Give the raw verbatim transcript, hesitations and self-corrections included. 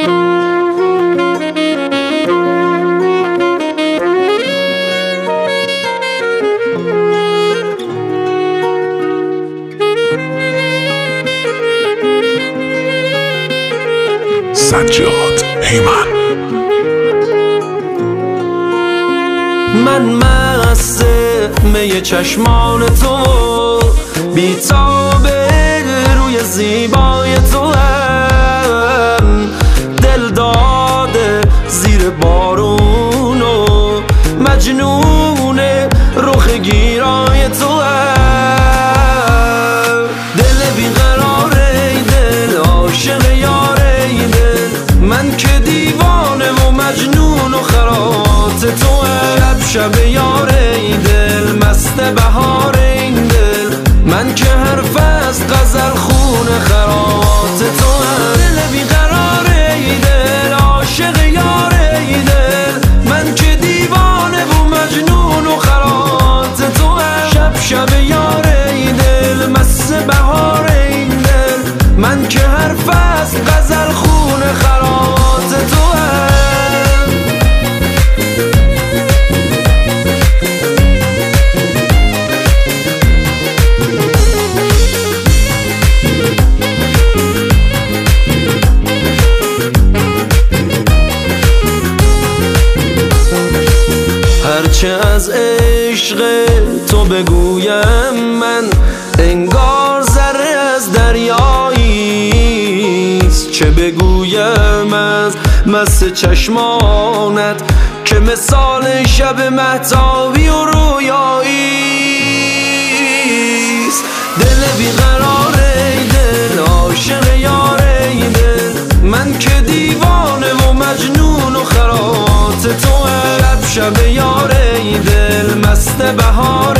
سجاد هیمن. من مست می چشمان تو، بی‌تاب روی زیبای تو هم، دل داده زیر بارون و مجنون رخ گیرای تو هم. دل بیقراره دل عاشق یاره دل، من که دیوانه و مجنون و خرات تو هم. شب یاره دل مست بهار این دل، من که حرف از غزل خون خرات تو هم. دل بیقراره دل عاشق یاره دل، من که دیوانه و مجنون و خرات تو هم. شب شب یاره دل مست بهار این دل، من که حرف از غزل خون خرات تو هم. هرچه از عشق تو بگویم من، انگار ذره از دریاییست. چه بگویم از مست چشمانت که مثال شب مهتابی و رویاییست. دل بیقراره دل عاشق یاره دل، من که دیوانه و مجنون و خرات تو هم. شب شب یاره دل مست بهار